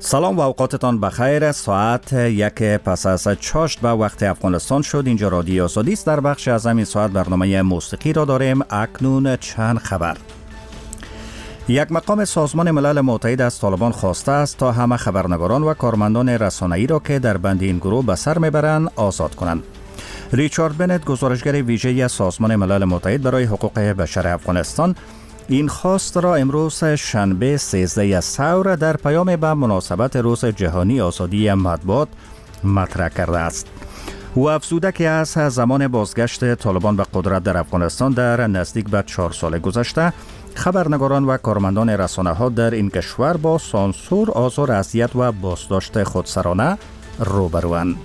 سلام و اوقاتتان بخیر. ساعت 1 پس از چاشت به وقت افغانستان شد. اینجا رادیو آزادی است. در بخش از همین ساعت برنامه موسیقی را داریم. اکنون چند خبر. یک مقام سازمان ملل متحد از طالبان خواسته است تا همه خبرنگاران و کارمندان رسانه‌ای را که در بند این گروه به سر میبرند آزاد کنند. ریچارد بنت، گزارشگر ویژه سازمان ملل متحد برای حقوق بشر افغانستان، این خواست را امروز شنبه 13 ثور در پیام به مناسبت روز جهانی آزادی مطبوعات مطرح کرده است. او افزوده که از زمان بازگشت طالبان به قدرت در افغانستان در نزدیک به 4 سال گذشته، خبرنگاران و کارمندان رسانه‌ها در این کشور با سانسور، آزار، اذیت و بازداشت خودسرانه روبروند.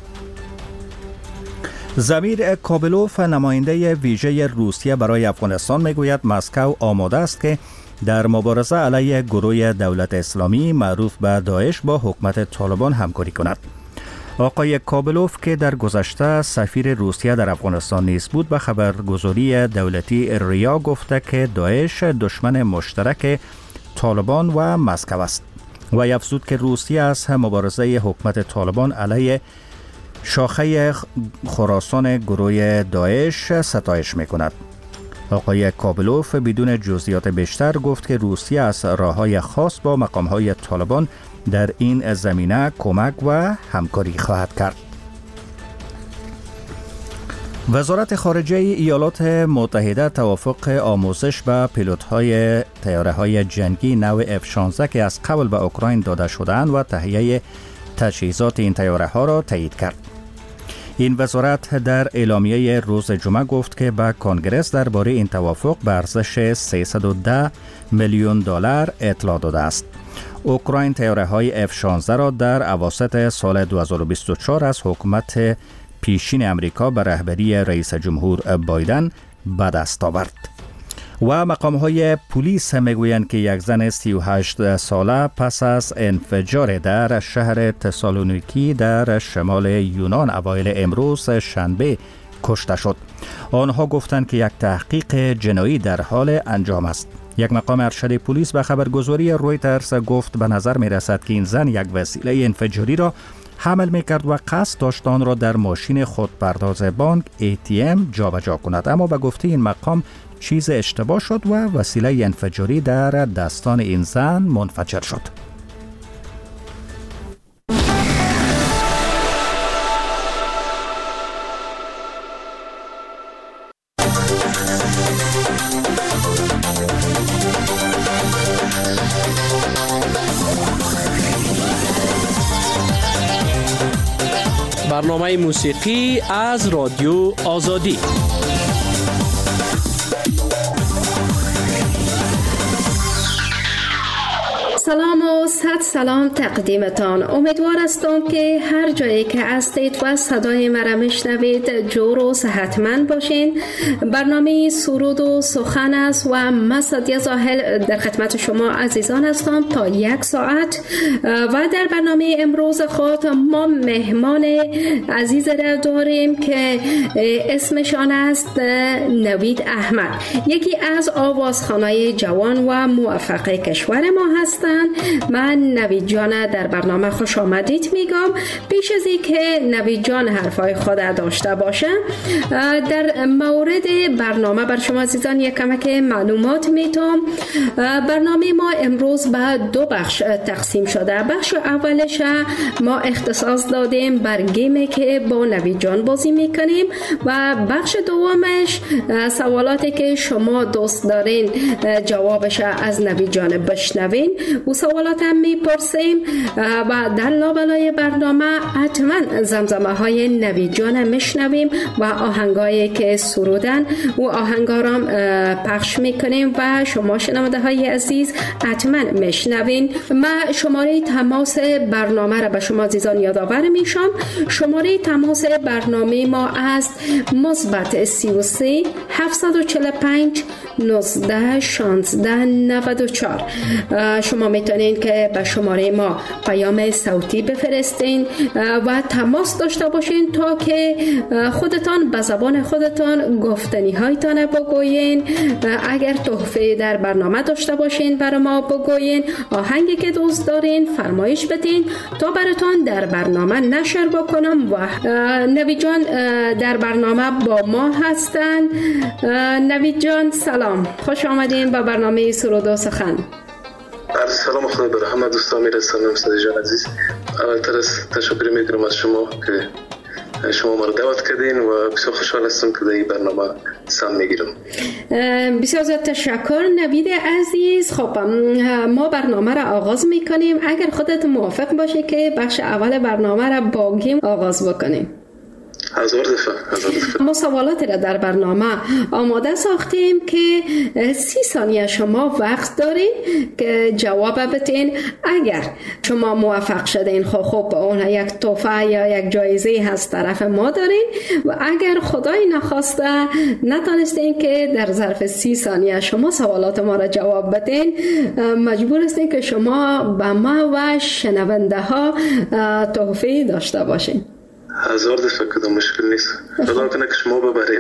زمیر کابلوف، نماینده ویژه روسیه برای افغانستان، میگوید مسکو آماده است که در مبارزه علیه گروه دولت اسلامی معروف به داعش با حکومت طالبان همکاری کند. آقای کابلوف که در گذشته سفیر روسیه در افغانستان نیز بود، به خبرگزاری دولتی ریا گفته که داعش دشمن مشترک طالبان و مسکو است و افزود که روسیه از مبارزه حکومت طالبان علیه شاخه خراسان گروه داعش ستایش می‌کند. آقای کابلوف بدون جزئیات بیشتر گفت که روسیه از راه‌های خاص با مقام‌های طالبان در این زمینه کمک و همکاری خواهد کرد. وزارت خارجه ایالات متحده توافق آموزش به پیلوت‌های طیاره‌های جنگی نوع F-16 که از قبل به اوکراین داده شده‌اند و تهیه تجهیزات این طیاره‌ها را تایید کرد. این وزارت در اعلامیه روز جمعه گفت که به کنگره درباره این توافق به ارزش 310 میلیون دلار اطلاع داده است. اوکراین طیاره‌های F-16 را در اواسط سال 2024 از حکومت پیشین امریکا به رهبری رئیس جمهور بایدن به دست آورد. و مقام‌های پلیس میگویند که یک زن 38 ساله پس از انفجار در شهر تسالونیکی در شمال یونان اوایل امروز شنبه کشته شد. آنها گفتند که یک تحقیق جنایی در حال انجام است. یک مقام ارشد پلیس به خبرگزاری رویترز گفت به نظر می رسد که این زن یک وسیله انفجاری را حمل می کرد و قصد داشت آن را در ماشین خودپرداز بانک ATM جابجا کند، اما به گفته این مقام چیز اشتباه شد و وسیله انفجاری در دستان این زن منفجر شد. برنامه موسیقی از رادیو آزادی. سلام و صد سلام تقدیمتان. امیدوار هستم که هر جایی که هستید و صدای مرا میشنوید جور و صحتمند باشین. برنامه سرود و سخن است و من سعدیه زاهل در خدمت شما عزیزان هستم تا 1 ساعت. و در برنامه امروز خود ما مهمان عزیز را داریم که اسمشان است نوید احمد، یکی از آوازخوانای جوان و موفق کشور ما هستند. من نوید جان در برنامه خوش آمدید میگم. پیش از اینکه نوید جان حرفای خود داشته باشه، در مورد برنامه بر شما عزیزان یک کمک معلومات میتونم. برنامه ما امروز به 2 بخش تقسیم شده. بخش اولش ما اختصاص دادیم بر گیمی که با نوید جان بازی میکنیم و بخش دومش سوالاتی که شما دوست دارین جوابش از نوید جان بشنوین و سوالات هم میپرسیم و در لابلای برنامه حتما زمزمه های نوید جان میشنویم و آهنگایی که سرودن و آهنگارام پخش میکنیم و شما شنونده های عزیز حتما میشنوین. من شماره تماس برنامه را به شما عزیزان یادآور میشم. شماره تماس برنامه ما است +33 745 19 16 94. شما میتونین که به شماره ما پیام صوتی بفرستین و تماس داشته باشین تا که خودتان به زبان خودتان گفتنی هایتان بگوین. اگر تحفه در برنامه داشته باشین برای ما بگوین، آهنگی که دوست دارین فرمایش بدین تا براتون در برنامه نشر بکنم. و نوید جان در برنامه با ما هستن. نوید جان سلام، خوش آمدین به برنامه سرود و سخن. سلام، خدا به همه دوستان میرسانم. صدای جان عزیز، اولتر از تشکر میکنم از شما که شما ما رو دعوت کردین و بسیار خوشحال هستم که در این برنامه سهم میگیرم. بسیار زیاد تشکر نوید عزیز. خب ما برنامه را آغاز میکنیم. اگر خودت موافق باشی که بخش اول برنامه را با گیم آغاز بکنیم. هزار دفعه. ما سوالاتی را در برنامه آماده ساختیم که 30 ثانیه شما وقت دارین که جواب بدین. اگر شما موفق شدین خب اون یک تحفه یا یک جایزه هست طرف ما دارین، و اگر خدای نخواسته نتونستین که در ظرف 30 ثانیه شما سوالات ما را جواب بدین، مجبور هستین که شما به ما و شنونده ها تحفه داشته باشین. هزار دفعه کدام مشکل نیست. خدا کنه که شما ببرین.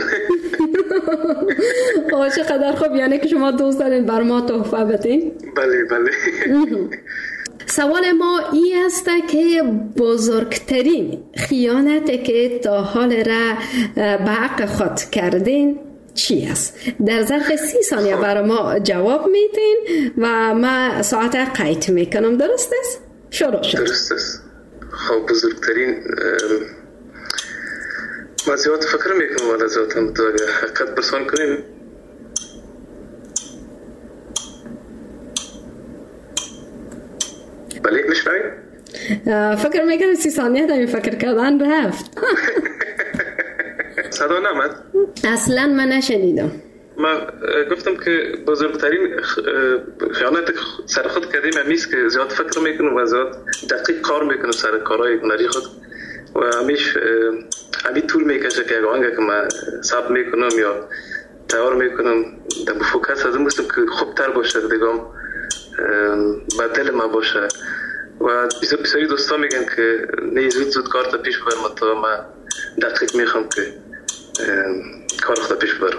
چقدر خوب، یعنی که شما دوست دارین بر ما تحفه بدین؟ بله. سوال ما این است که بزرگترین خیانتی که تا حال را به حق خود کردین چی است؟ در ظرف 30 ثانیه برای ما جواب میدین و ما ساعت قید میکنم. درست است؟ شروع شد. درست است. خب بزرگترین ما زیاد فکر میکنم ولی ذاتم تو اگر حقیقت پرسان کنیم بله میشنوید؟ فکر میکنم 30 ثانیه در فکر کردن رفت. صدا نمد؟ اصلا من نشنیدم. ما گفتم که بزرگترین خیانت سر خود کردیم همیست که زیاد فکر میکنم و زیاد دقیق کار میکنم سر کارهای هنری خود و همی طول میکشه که اگه آنگه که من ثبت میکنم یا تیار میکنم در فوکس از این بستم که خوبتر باشه دیگم به دل من باشه و بسیاری دوستا میگن که نه زود کار تا پیش برم تا من دقیق میخوام که کار خود پیش برم.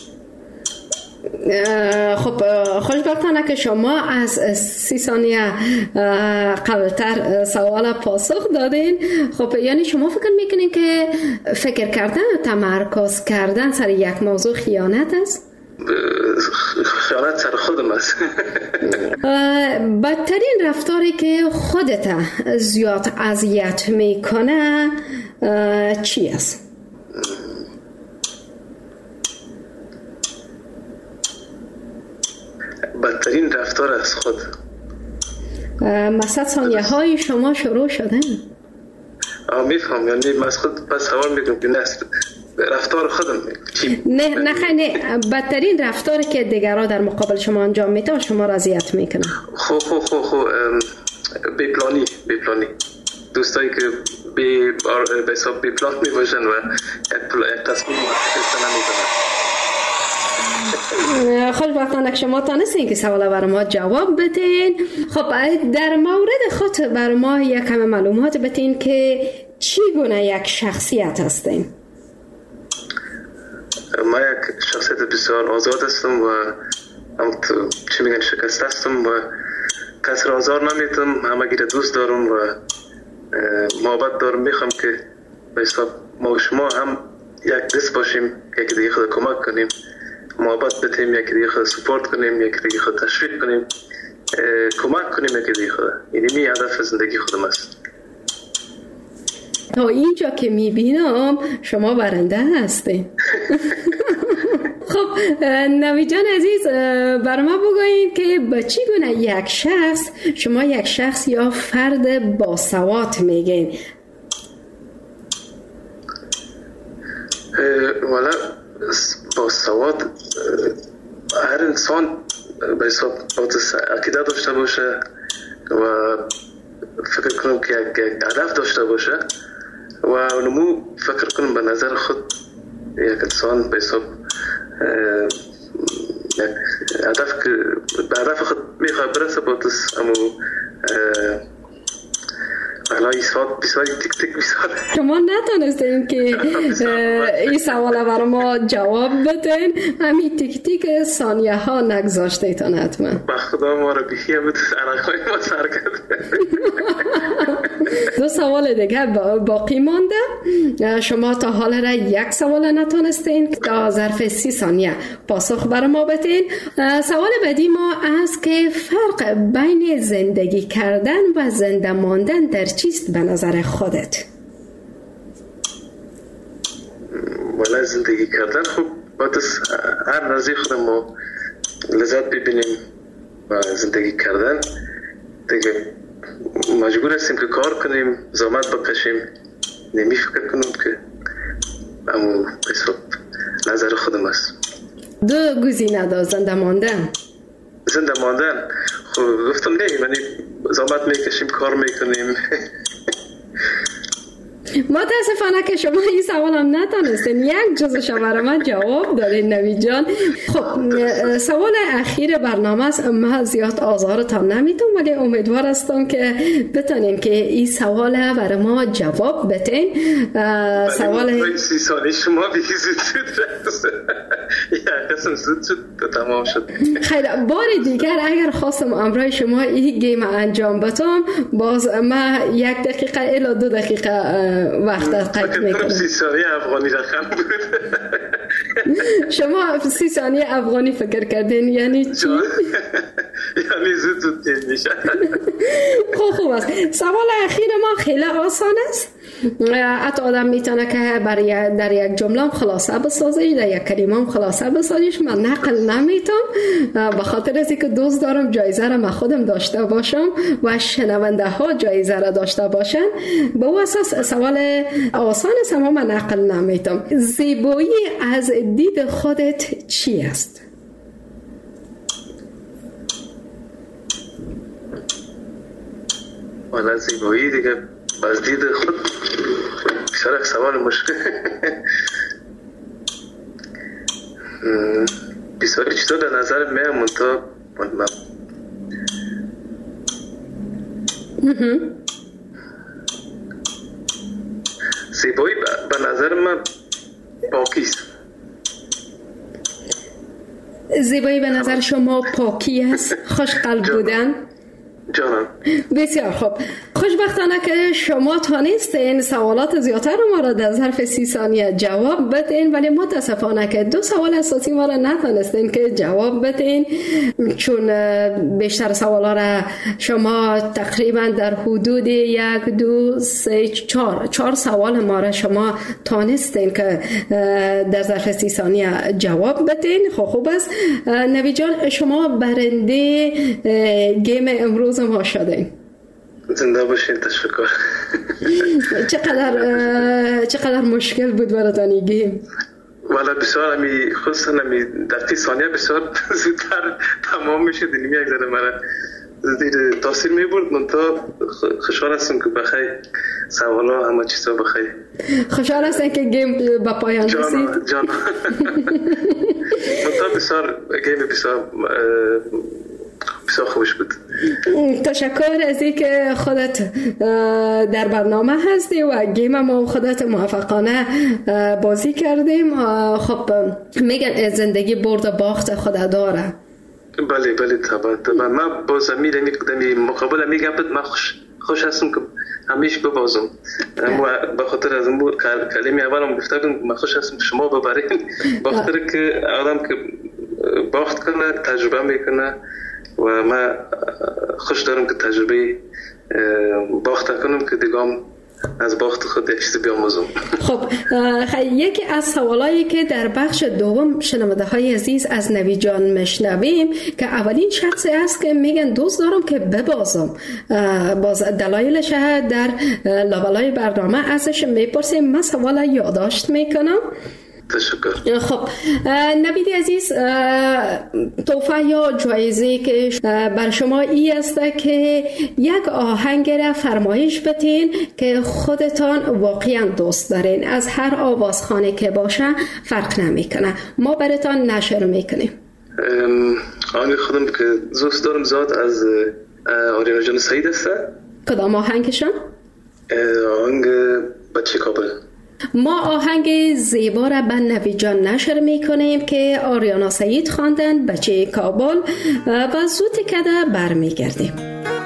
خب خوشبختانه که شما از 30 ثانیه قبلتر سوال پاسخ دادین. خب یعنی شما فکر میکنین که فکر کردن و تمرکز کردن سر یک موضوع خیانت است؟ خیانت سر خودم است. بدترین رفتاری که خودت زیاد اذیت میکنه چی است؟ بدترین رفتار از خود مثلا ثانیه های شما شروع شدن. میفهم، یعنی من از خود پس سوال میکنم که نه رفتار خودم نه بدترین رفتاری که دیگرها در مقابل شما انجام میده شما را اذیت میکنه. خب بی‌پلانی دوستایی که به حساب بی‌پلان میباشن و یک تصمیم گرفتن نمیکنن. خوشبختانه که شما تانستین که سوال برای ما جواب بدین. خب در مورد خود برای ما یک کم معلومات بدین که چی گونه یک شخصیت هستین؟ ما یک شخصیت بسیار آزاد هستم و چی میگن شکست هستم و کسی را آزار نمیتم، همه گیره دوست دارم و محبت دارم. میخوام که به حساب ما و شما هم یک دست باشیم، یکی دیگه خود کمک کنیم، محبت بدیم، یکی دیگه خود سپورت کنیم، یکی دیگه خود تشویق کنیم، کمک کنیم یکی دیگه خود. اینی هدف زندگی خودم است. تا اینجا که میبینم شما برنده هستین. خب نوید جان عزیز برای ما بگوین که به چی گونه یک شخص شما یک شخص یا فرد باسواد میگین؟ والا باسواد هر انسان به حساب عقیده داشته باشه و فکر کنم که یک هدف داشته باشه و نمو فکر کنم به نظر خود یک انسان به حساب هدف که به هدف خود میخواه برسه با دست اما الان بسیاری تک تک بسیاری شما نتونستین که این سوال برای ما جواب بدین، همین تک تک ثانیه ها نگذاشته تان حتما. با خدا ما رو بیخیه بود عرقای ما سر کرد. دو سوال دیگه باقی مانده. شما تا حال را یک سوال نتونستین در ظرف 30 ثانیه پاسخ برای ما بدین. سوال بعدی ما است که فرق بین زندگی کردن و زنده ماندن در چیست به نظر خودت؟ ولی زندگی کردن خب باید از هر نزدیک خودم ما لذت ببینیم و زندگی کردن دیگه مجبور هستیم که کار کنیم، زحمت بکشیم، نمی فکر کنیم که اما حساب نظر خودم است. دو گزینه دار زنده ماندن. زنده ماندن خب گفتم نه، یعنی زحمت میکشیم، کار میکنیم. متاسفانه که شما این سوال هم نتونستین یک جزش برای من جواب دادین نوید جان. خب سوال اخیر برنامه است. من زیاد آزارتان نمیتونم ولی امیدوار هستم که بتونین که این سوال برای ما جواب بدین. سوال 30 ثانیه شما بیخی زود یک قسم زود شد تمام شد. خیلی بار دیگر اگر خواستم امروز شما این گیم انجام بدم باز من 1 دقیقه الی 2 دقیقه وقت قید میکنم. 30 ثانیه افغانی رقم بود. شما 30 ثانیه افغانی فکر کردین یعنی چی؟ یعنی زود میشه. خوب است. سوال اخیر ما خیلی آسان است. حتی آدم میتونه که در یک جمله هم خلاصه بسازه، در یک کلمه هم خلاصه بسازیش. من نقل نمیتونم به خاطر از اینکه دوست دارم جایزه را من خودم داشته باشم و شنونده ها جایزه را داشته باشن. به او اساس سوال آسان است اما من نقل نمیتونم. زیبایی از دید خودت چی است؟ والا زیبایی دیگه از دید خود بسیار سوال مشکل. بسیاری چیزا در نظر میامون تا زیبایی به نظر من پاکیست. زیبایی به نظر شما پاکی است، خوش قلب بودن؟ جانم بسیار خوب. خوشبختانه که شما تانستین سوالات زیادتر ما را در ظرف 30 ثانیه جواب بدین ولی متاسفانه که 2 سوال اساسی ما را نتونستین که جواب بدین چون بیشتر سوالا را شما تقریبا در حدود 1 2 3 4 سوال ما را شما تانستین که در ظرف 30 ثانیه جواب بدین. خوب است. نوید جان شما برنده گیم امروز ما شدین. زنده باشین. تشکر. چقدر مشکل بود براتون این گیم؟ والا بسیار خصوصا دقیقی ثانیه بسیار زودتر تمام میشه. یک ذره مرا زیر تاثیر میبرد. من تا خوشحال هستم که بخیر سوالا همه چیزا بخیر. خوشحال هستم که گیم به پایان رسید. جان من تا بسیار گیم بسیار خوش بود. تشکر از اینکه خودت در برنامه هستی و گیم ما خودت موفقانه بازی کردیم. خب میگن زندگی برد و باخت خود داره. بله طبعا من با زمیر قدمی مقابل میگم من خوش هستم که همیشه ببازم. اما به خاطر از اون کلمه اولم گفتم من خوش هستم که شما ببرین به خاطر که آدم که باخت کنه تجربه میکنه و من خوش دارم که تجربه باخت کنم که دیگه از باخت خود یک چیزی بیاموزم. خب یکی از سوالایی که در بخش دوم شنونده های عزیز از نوید جان مشنویم که اولین شخصی است که میگن دوست دارم که ببازم. باز دلایلش در لابلای برنامه ازش میپرسیم. من سوال یادداشت میکنم. تشکر. خب نوید عزیز تحفه یا جایزه که بر شما ای است که یک آهنگ را فرمایش بدین که خودتان واقعا دوست دارین. از هر آوازخانه که باشه فرق نمیکنه. ما براتون نشر میکنیم. آهنگ خودم که دوست دارم زیاد از آریانا جان سعید است. کدام آهنگشان؟ آهنگ بچه کابل. ما آهنگ زیبا را به نوید جان نشر میکنیم که آریانا سعید خواندن، بچه کابل، و زود کده برمیگردیم.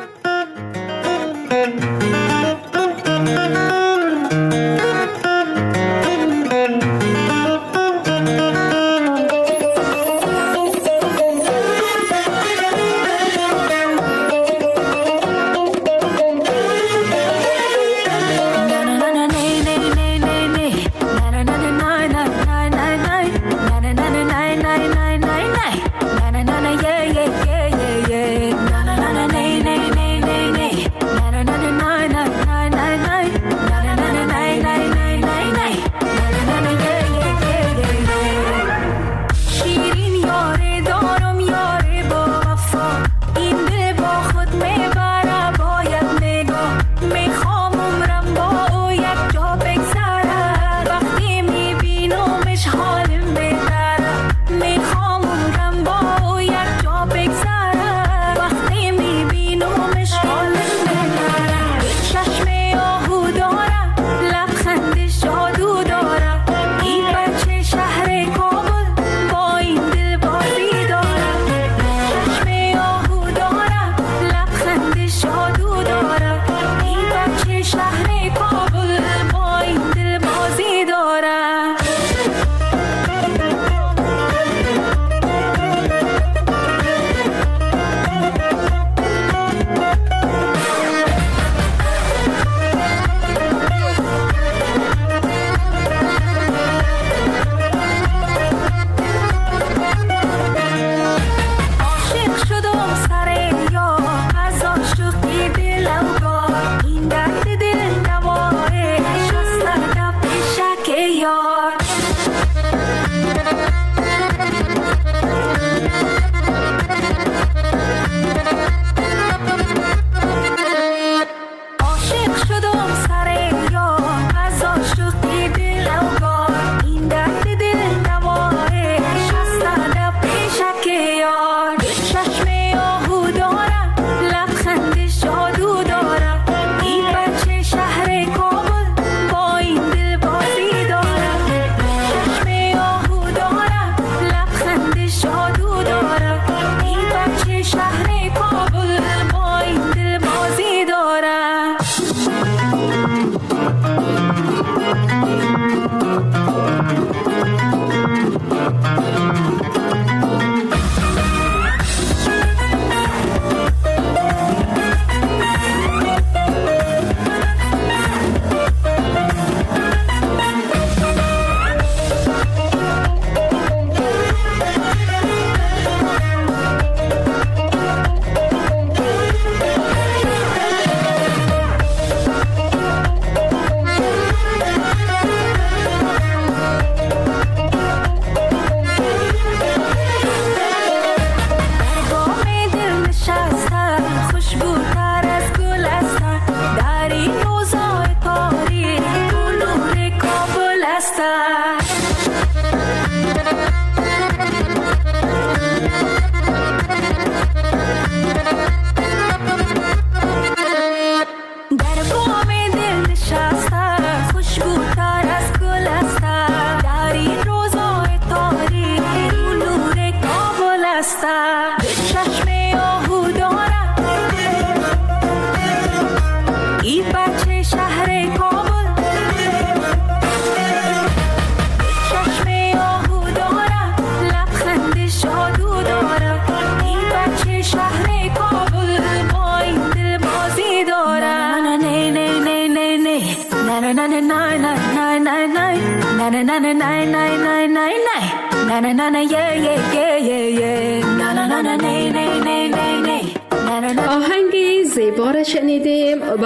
آهنگ زیبا را شنیدیم و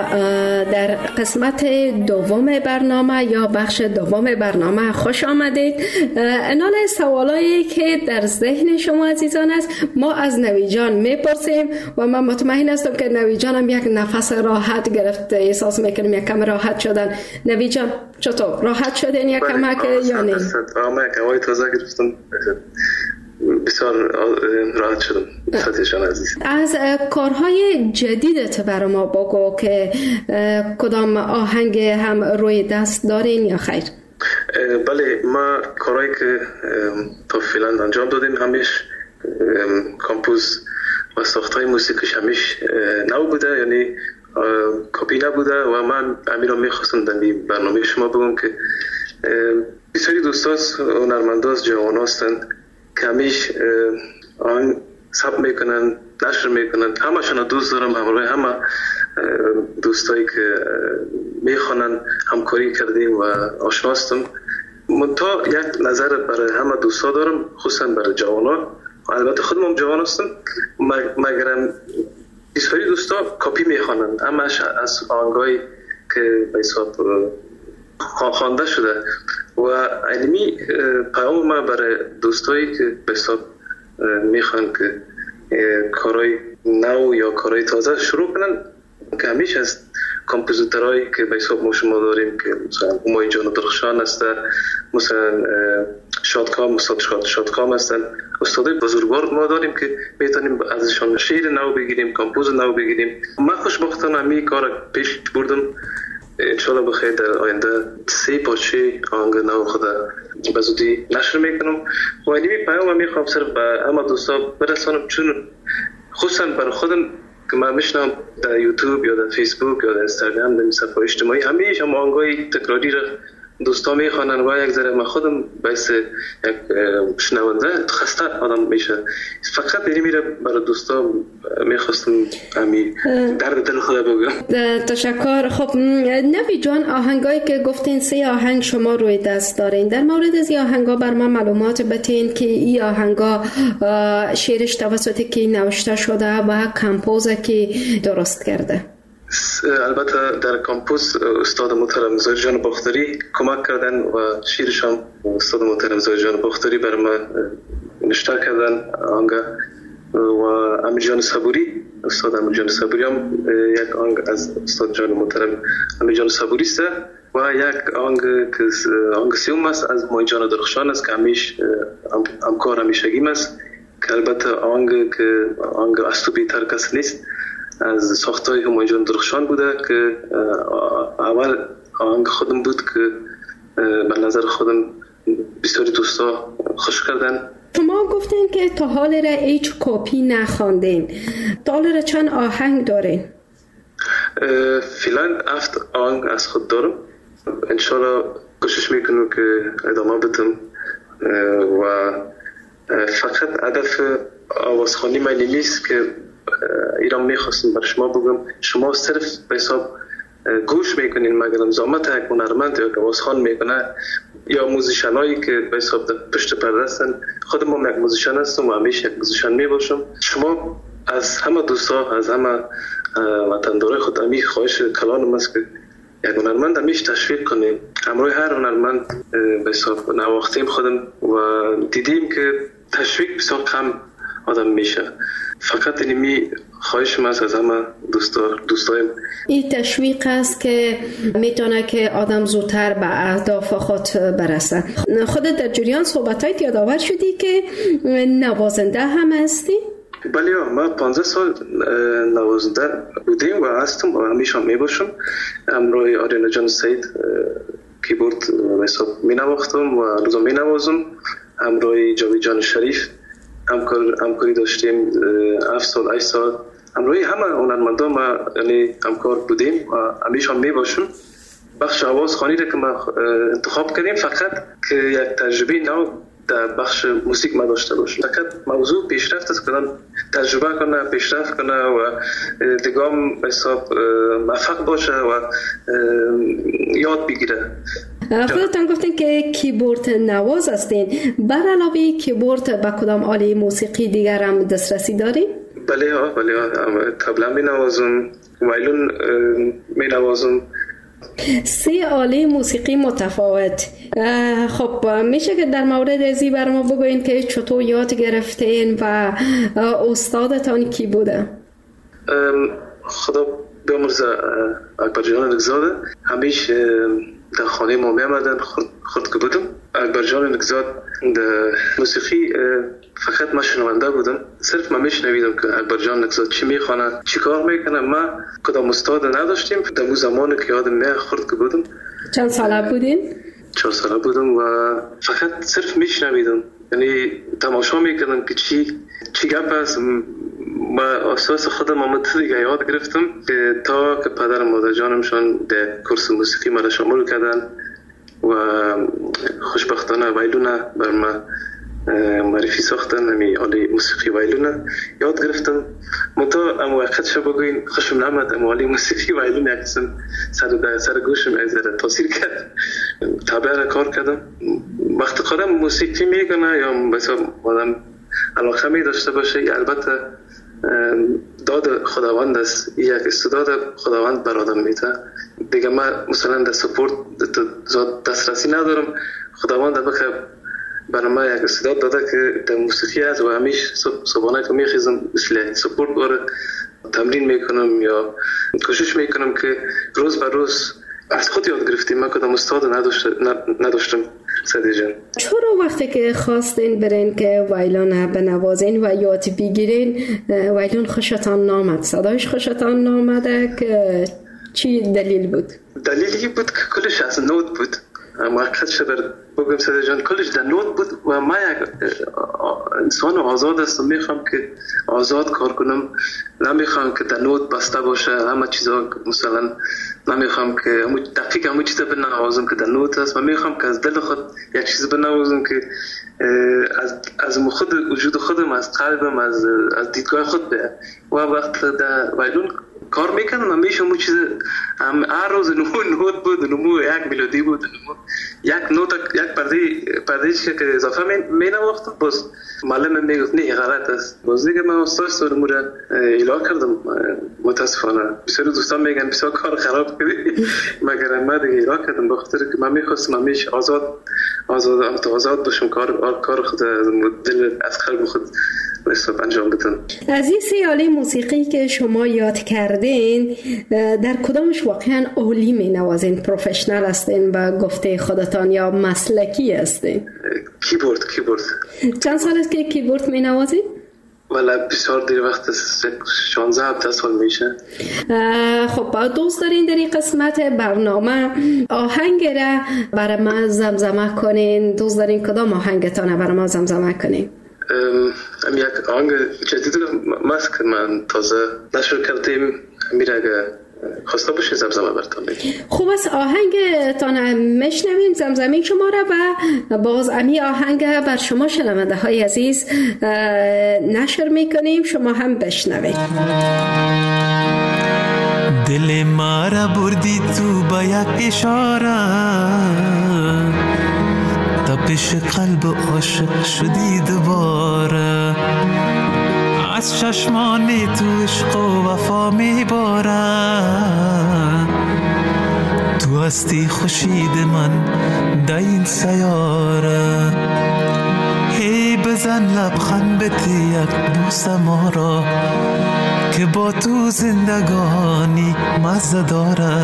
در قسمت دوم برنامه یا بخش دوم برنامه خوش آمدید. انال سوالایی که در ذهن شما عزیزان است ما از نوید جان میپرسیم و من مطمئن هستم که نوید جان هم یک نفس راحت گرفته، احساس میکنیم یک کم راحت شدن. نوید جان چطور راحت شدین یک کم یا نه؟ من یک هوای تازه گرفتم، بسیار راحت شدم. فتیشان عزیز، از کارهای جدیدت برای ما بگو که کدام آهنگ هم روی دست دارین یا خیر؟ بله، ما کارهایی که تا فعلا انجام دادیم همیش کامپوز و ساختهای موسیقیش همیش نو بوده، یعنی کپی نبوده و من امیر رو میخواستم در برنامه شما بگم که بسیاری دوستاست هنرمنداست جوان هستن که همیش آن ثبت میکنن، نشر میکنن. همشون دوست دارم، همراه همه دوستایی که میخوانن همکاری کردیم و آشنا هستم. منتها یک نظر برای همه دوستا دارم، خصوصا برای جوانا. البته خودم هم جوان هستم، مگرم بسیاری دوستا کپی میخوانن، همش از آهنگایی که به حساب خوانده شده. و علمی پیام ما برای دوستایی که به حساب میخوان که کارهای نو یا کارهای تازه شروع کنن، که همیشه از کامپوزیترهایی که به حساب ما شما داریم که مثلا همای جان درخشان هستن، مثلا شادکام، استاد شادکام هستن، استادای بزرگوار ما داریم که میتونیم ازشان شعر نو بگیریم، کامپوز نو بگیریم. من خوشبختانه همین کار پیش بردم. انشالله بخیر در آینده 3 پارچه آهنگ نو خدا به زودی نشر میکنم. و اینمی پیام میخوام صرف به همه دوستا برسانم، چون خصوصا برای خودم که من میشنم در یوتیوب یا در فیسبوک یا در اینستاگرام در صفحه اجتماعی همیشه هم آهنگای تکراری را دوستا میخوانن و یک ذره من خودم باعث یک شنونده خسته آدم میشه. فقط اینی میره برای دوستا میخواستم همین درد دل خدا بگم. تشکر. خب نوی جان، آهنگایی که گفتین 3 آهنگ شما روی دست دارین، در مورد از این آهنگا بر من معلومات بتین که این آهنگا شعرش توسط کی نوشته شده و کمپوز کی درست کرده؟ البته در کامپوز استاد محترم زاهد جان باختری کمک کردن و شیرش هم استاد محترم زاهد جان باختری بر من نشتر کردن آهنگ، و امیر جان صبوری، استاد امیر جان صبوری هم یک آهنگ از استاد جان محترم امیر جان صبوری است، و یک آهنگ که آهنگ سیوم است از مای جان درخشان است که همیش همکار همیشگیم است، که البته آهنگ از تو بیتر کس نیست از ساختای همای جان درخشان بوده که اول آهنگ خودم بود که به نظر خودم بسیاری دوستا خوش کردن. شما گفتین که تا حال را هیچ کپی نخواندین، تا حال را چند آهنگ دارین؟ فعلا 7 آهنگ از خود دارم. انشالله کوشش میکنم که ادامه بدم و فقط هدف آوازخوانی من نیست که ایران میخواستم برای شما بگم شما صرف به حساب گوش میکنین، مگرم زحمت یک هنرمند یا آوازخوان میکنه یا موزیشنایی که به حساب پشت پرده هستن. خودم هم یک موزیشن هستم و همیشه یک موزیشن میباشم. شما از همه دوستا، از همه وطندارای خود همی خواهش کلانم است که یک هنرمند همیشه تشویق کنیم. همراه هر هنرمند به حساب نواختیم خودم و دیدیم که تشویق بسیار کم آدم میشه. فقط اینمی خواهشم است از همه دوستایم. این تشویق است که میتونه که آدم زودتر به اهداف خود برسه. خودت در جریان صحبتایت یادآور شدی که نوازنده هم هستی؟ بله، ما 15 سال نوازنده بودیم و هستم و همیشه میباشم. همراه آریانا جان سید کیبورد حساب می نواختم و روزا می نوازم. همراه جاوید جان شریف همکاری داشتیم 7 سال 8 سال. همراه همه هنرمندان ما یعنی همکار بودیم و همیشه هم میباشم. بخش آوازخوانی را که ما انتخاب کردیم فقط که یک تجربه نو در بخش موسیقی ما داشته باشم. فقط موضوع پیشرفت است که تجربه کنه، پیشرفت کنه و دیگام به حساب موفق باشه و یاد بگیره. خودتان گفتین که کیبورد نواز هستین. بر علاوه کیبورد به کدام آله موسیقی دیگر هم دسترسی دارین؟ بله، طبله می نوازم، وایلون می نوازم. 3 آله موسیقی متفاوت. خب میشه که در مورد ازی بر ما بگوین که چطور یاد گرفتین و استادتان کی بوده؟ خدا بیامرزه اکبر جان رگزاده. همیشه در خانه ما می آمدن خورد که بودم اکبر جان نگزاد در موسیقی فقط ما شنونده بودم، صرف ما میشنویدم که اکبر جان نگزاد چی میخوانه، چی کار میکنه. ما کدام استاد نداشتیم در اون زمانی که یادم میخورد که بودم. چند ساله بودین؟ 4 ساله بودم و فقط صرف میشنویدم، یعنی تماشا میکردم که چی گپ است. ما اساس خودم آمده دیگه یاد گرفتم که تا که پدر و مادر جانمشان در کورس موسیقی مرا شامل کردن و خوشبختانه وایلونه بر ما معرفی ساختن. همی آلی موسیقی وایلونه یاد گرفتم. منطقه اما وقت شب بگوین خوشم نمد، اما آلی موسیقی وایلونه یک قسم سر گوشم از تاثیر کرد. طبعا کار کردم. وقت قدم موسیقی میکنه یا بسیار آدم علاقه می داشته باشه، البته داد خداوند است، یک استعداد خداوند بر آدم میده دیگه. من مثلا در سپورت دسترسی ندارم، خداوند بخیر برای من یک استعداد داده که در موسیقی است و همیشه صبحانه که میخیزم مثل سپورت باره تمرین میکنم یا کوشش میکنم که روز بر روز از خود یاد گرفتیم. من کدام استاد نداشتم. سعدی جان، چرا وقتی که خواستین برین که وایلون بنوازین و یاد بگیرین وایلون خوشتان نامد، صدایش خوشتان نامده که چی دلیل بود؟ دلیلی بود که کلش از نوت بود. موقت شبر بگم سعدی جان کلش در نوت بود و من یک انسان آزاد هستم، میخوام که آزاد کار کنم، نمیخوام که در نوت بسته باشه همه چیزا. مثلا نمیخوام که دقیق همه چیزا بنوازم که در نوت است، من میخوام که از دل خود یک چیز بنوازم که از خود وجود خودم، از قلبم، از دیدگاه خود به و وقت در وایلون کار میکنم همیشه همون چیز هر روز نوت بود، نمو یک ملودی بود، یک نوت، یک پرده که اضافه می نواختم. باز معلم میگفت نه غلط است، باز دیگه من استاش رو ایلا کردم. متاسفانه بسیار دوستان میگن بسیار کار خراب کردی، مگر من دیگه ایلا کردم بخاطر که من میخواستم همیشه آزاد باشم، کار خود دل از قلب خود بسیار انجام بدم. از این 3 آله موسیقی که شما یاد کردین در کدامش واقعا عالی می نوازین، پروفشنال هستین و گفته خودتان یا مسلکی هستین؟ کیبورد. چند سال است که کیبورد می نوازین؟ والا بسیار دیر وقت 16-17 سال میشه. خب دوست دارین در این قسمت برنامه آهنگ را برای ما زمزمه کنین؟ دوست دارین کدام آهنگتان برای ما زمزمه کنین؟ یک آهنگ جدید ماست که من تازه نشر کردیم، میره اگه خواسته باشین زمزمه برتان بگیم. خوب است، آهنگتان میشنویم، زمزمه شما را و باز امی آهنگ بر شما شنونده های عزیز نشر میکنیم، شما هم بشنوید. دل ما را بردی تو با یک اشاره، تپش قلب عاشق شدی دوباره، از چشمان تو عشق و وفا میباره، تو هستی خورشید من در این سیاره، هی بزن لبخند بده یک بوس ما را که با تو زندگانی مزه داره.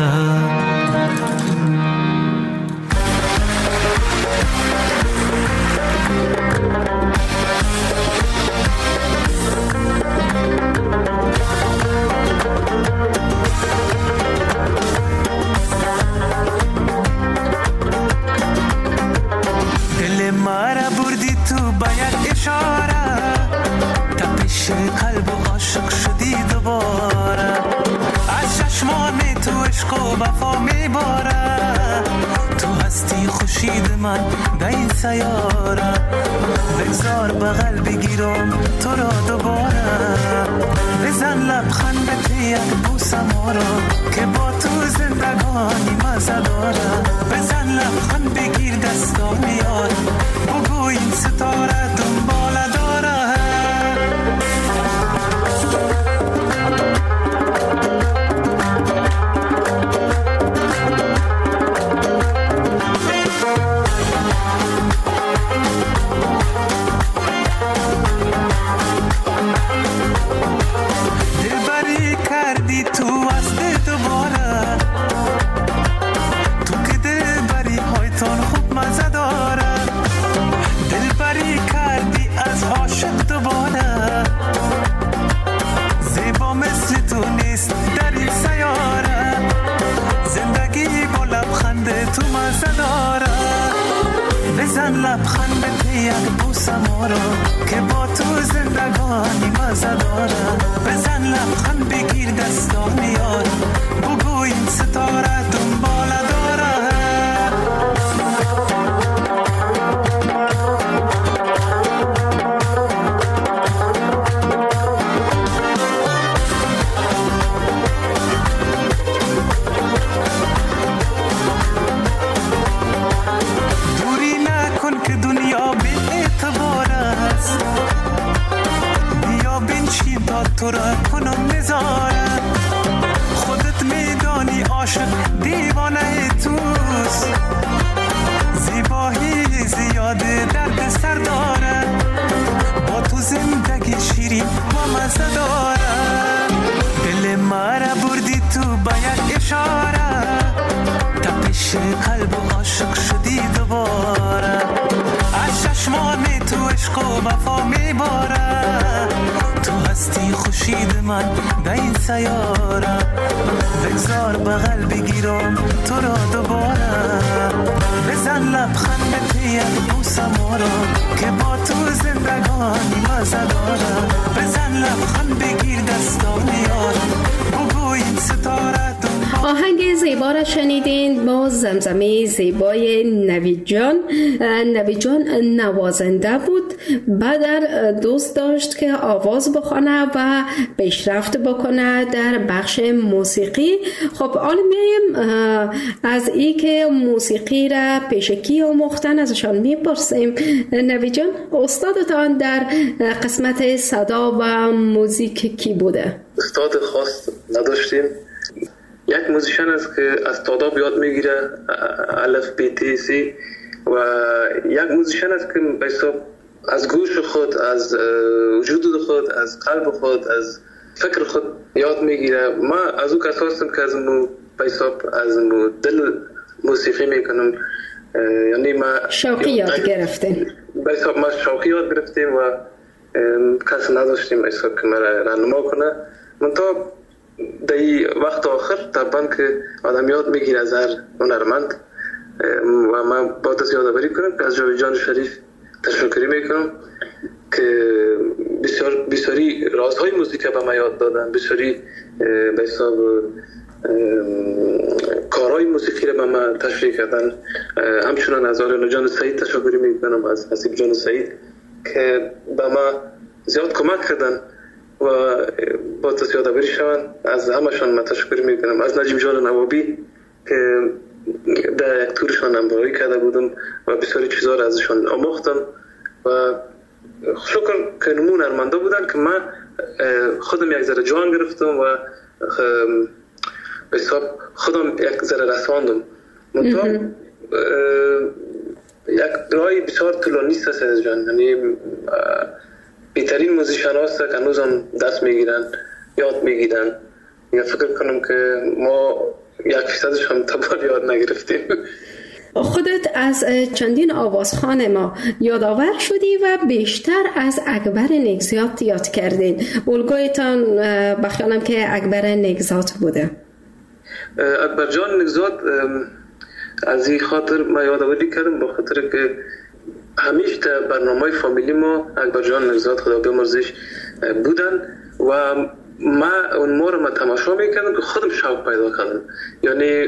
قلب عاشق شدی دوباره، از چشمان تو عشق و وفا میباره، تو هستی خورشید من در این سیاره، بگذار بغل بگیرم تو را دوباره، بزن لبخند بده یک بوس ما را که با تو زندگانی مزه داره، بزن لبخند بگیر دستان یار، بگو این ستاره دنبال داره. دلبری کردی تو از دل دوباره، تو که دلبری هایتان خوب مزه داره، یک بوسه ما را که با تو زندگانی مزه داره. بزن لبخند بگیر دستان یارم، بگو این ستاره دنباله داره. تو را کنم نزارم، خودت میدانی عاشق دیوانه توست. زیبایی زیاده درد سر داره، با تو زندگی شیرین و مزه داره. دل مرا بردی تو با یک اشاره، تپش قلب عاشق شدی دوباره. از چشمان تو عشق و وفا میباره، تو هستی خورشید من در این سیاره. بگذار بغل بگیرم تو را دوباره، بزن لبخند به یک بوسه ما را که با تو زندگانی مزه داره. بزن لبخند بگیر دستان یارم، بگو این ستاره. آهنگ زیبا را شنیدین با زمزمه زیبای نوید جان. نوید جان نوازنده بود، بعد دوست داشت که آواز بخونه و پیشرفت بکنه در بخش موسیقی. خب حالا میایم از ای که موسیقی را پیشکی آموختن ازشان میپرسیم. نوید جان، استادتان در قسمت صدا و موزیک کی بوده؟ استاد خاص نداشتیم. یک موزیشن است که از تاداب یاد میگیره، الف بی تی سی، و یک موزیشن است که به حساب از گوش خود، از وجود خود، از قلب خود، از فکر خود یاد میگیره. ما از او کسا هستم که از مو به حساب از مو دل موسیقی میکنم، یعنی ما شوقی یاد گرفتیم. به حساب ما شوقی یاد گرفتیم و کس نداشتیم به حساب که ما راهنما کنه. من تا در وقت آخر طبعا که آدم یاد میگیره از هر هنرمند، و من با دست یادآوری کنم که از جاوید جان شریف تشکری میکنم که بسیاری رازهای موسیقی به من یاد دادن، بسیاری به حساب کارهای موسیقی رو به من تشریح کردن. همچنان از آریانا جان سعید تشکری میکنم، از حسیب جان سعید که به من زیاد کمک کردن و با دست یادآوری شوند. از همشان من تشکر میکنم. از نجیب جان نوابی که در یک تورشان همراهی کرده بودم و بسیاری چیزا را ازشان آموختم و شکر که نمون هنرمندا بودن که من خودم یک ذره جان گرفتم و به حساب خودم یک ذره رساندم. منطقه یک راهی بسیار طولانی است از جان، یعنی بهترین موزیشن هاست که هنوز هم دست میگیرن، یاد میگیرن. یا فکر کنم که ما 1% هم تبار یاد نگرفتیم. خودت از چندین آوازخوان ما یادآور شدی و بیشتر از اکبر نگزات یاد کردین. الگویتان بخیالم که اکبر نگزات بوده. اکبر جان نگزات از این خاطر ما یادآوری کردم، با خاطر که همیشه در برنامه فامیلی ما اکبر جان نگزات خدا بیامرزش بودن و ما اون ما رو تماشا میکردم که خودم شوق پیدا کردم. یعنی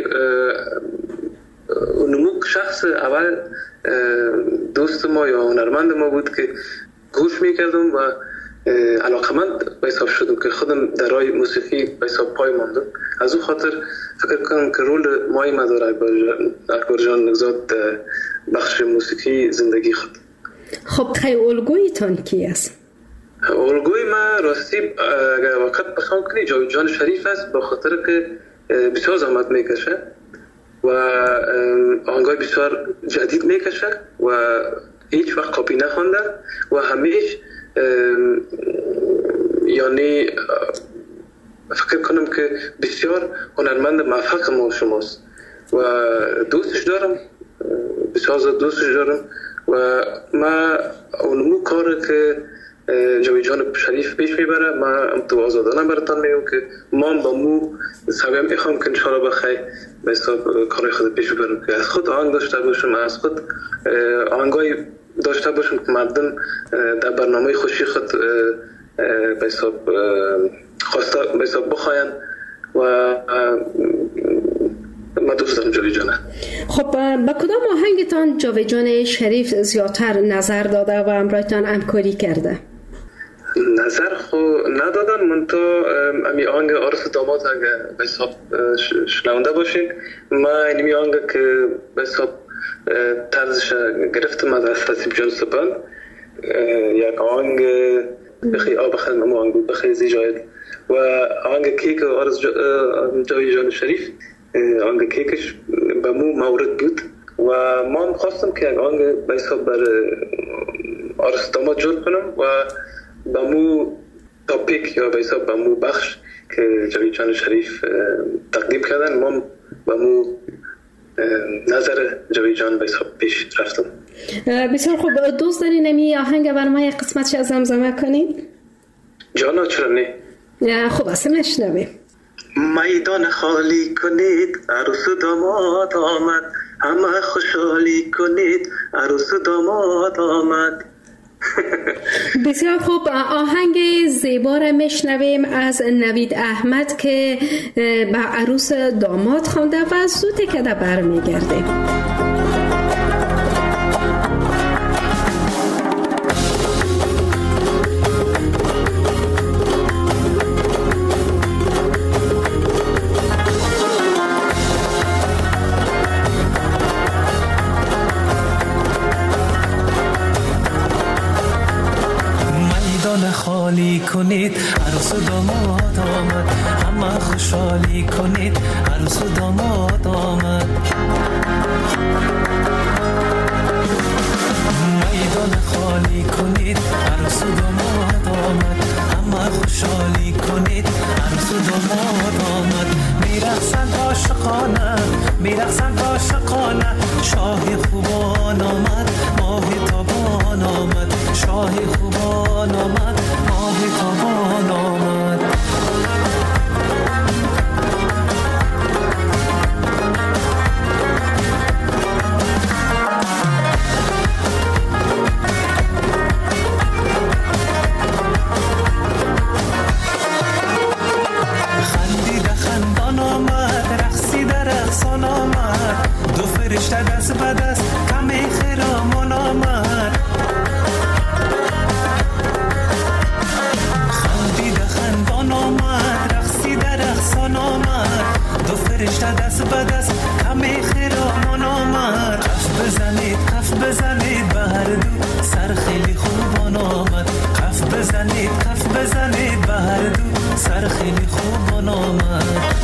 اونمو شخص اول دوست ما یا هنرمند ما بود که گوش میکردم و علاقمند به حساب شدم که خودم در راه موسیقی به حساب پای ماندم. از اون خاطر فکر کنم که رول مای مدار اکبر جان نگزات بخش موسیقی زندگی خود. خب خیلی الگویتان کی است؟ الگوی ما راستی اگر وقت بخوام کنی جاوید جان شریف است، با خاطر که بسیار زحمت میکشه و آهنگای بسیار جدید میکشه و هیچ وقت کپی نخونده و همیشه یعنی فکر کنم که بسیار هنرمند موفق ما شماست و دوستش دارم، بسیار زیاد دوستش دارم و ما اونمو کار که جاوید جان شریف پیش میبره ما هم تو آزادانه براتان میگم که ما با مو سویم میخوام که انشاءالله بخیر به حساب کارهای خود پیش ببرم که از خود آهنگ داشته باشم، از خود آهنگای داشته باشیم که مردم در برنامه خوشی خود به حساب بخواین و ما دوست دارم جاوید جانه. خب با کدام آهنگتان جاوید جان شریف زیادتر نظر داده و همراهتان همکاری کرده؟ نظر خو ندادن، من تو امی آهنگ عروس داماد اگه به حساب شنونده باشین، ما اینمی آهنگ که به حساب طرزش گرفتم از حسیب جان سپن، یک آهنگ بخی آب خدمه آهنگ بخی زیجاید و آهنگ کیک عروس جاوید جان شریف، آهنگ کیکش به مو مورد بود و ما هم خواستم که یک آهنگ به حساب بر عروس داماد جور کنم و به مو تاپیک یا به حساب به مو بخش که جاوید جان شریف تقدیم کردن، ما به مو نظر جاوید جان به حساب پیش رفتم. بسیار خوب، دوست دارین نمی آهنگ بر ما یک قسمتش از زمزمه کنید؟ جانا چرا نه؟ خوب است نشنویم. میدان خالی کنید عروس و داماد آمد، همه خوشحالی کنید عروس و داماد آمد. بسیار خوب، آهنگ زیبا را میشنویم از نوید احمد که به عروس داماد خوانده و زود که ده برمیگرده. خالی کنید عروس و داماد آمد، همه خوشحالی کنید عروس و داماد آمد. میدان خالی کنید عروس و داماد آمد، همه خوشحالی کنید عروس و داماد آمد. میرقصند عاشقانه، میرقصند عاشقانه، شاه خوبان آمد، ماه تابان آمد، شاه خوبان آمد، ماه تابان آمد. خندیده خندان آمد، رقصیده رقصان آمد، دو فرشته دست به دست کمی خرامان آمد. خندیده خندان آمد، رقصیده رقصان آمد، دو فرشته دست به دست کمی خرامان آمد. قف بزنید قف بزنید به هر دو، سر خیلی خوبان آمد. قف بزنید قف بزنید به هر دو، سر خیلی خوبان آمد.